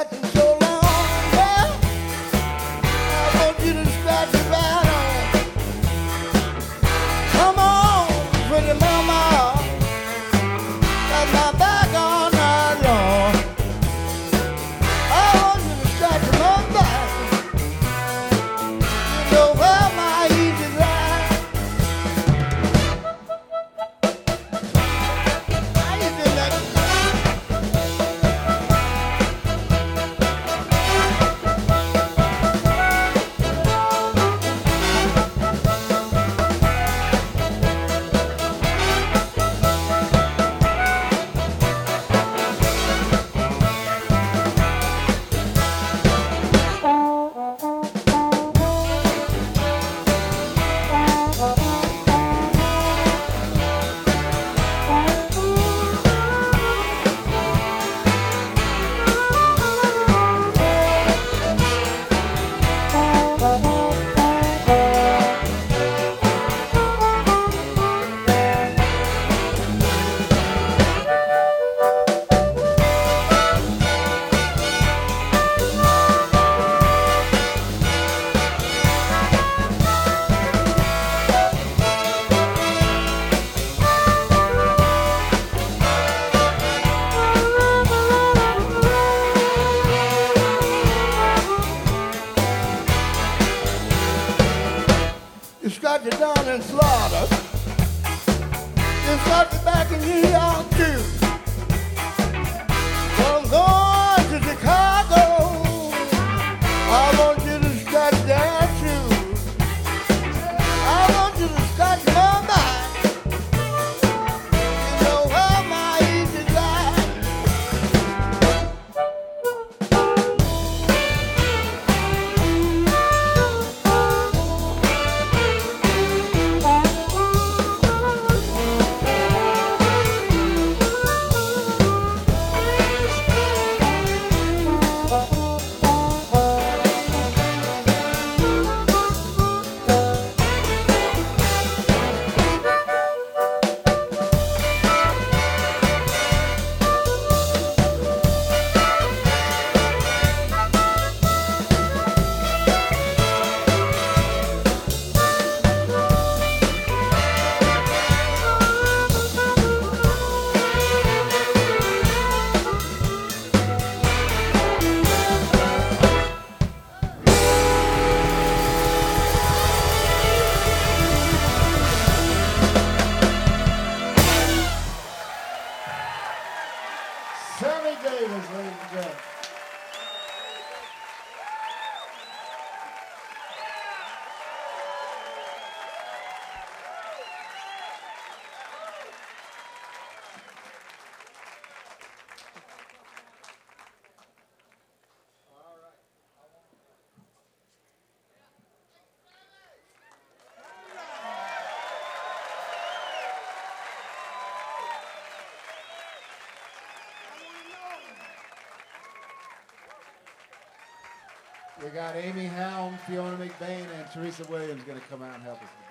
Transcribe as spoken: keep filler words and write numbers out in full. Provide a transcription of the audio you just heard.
scratching so long. Well, I want you to scratch it right on. Come on, pretty mama, got my back all night long. I want you to scratch my back. You know where my easy lie. How you doing that? You scratch it down in Florida. You scratch it back in New York too. Well, I'm going to Chicago. I want you to scratch there too. I want you to scratch my back. You know where my easy lie. Sammy Davis, ladies and gentlemen. We got Amy Helm, Fiona McBain, and Teresa Williams going to come out and help us.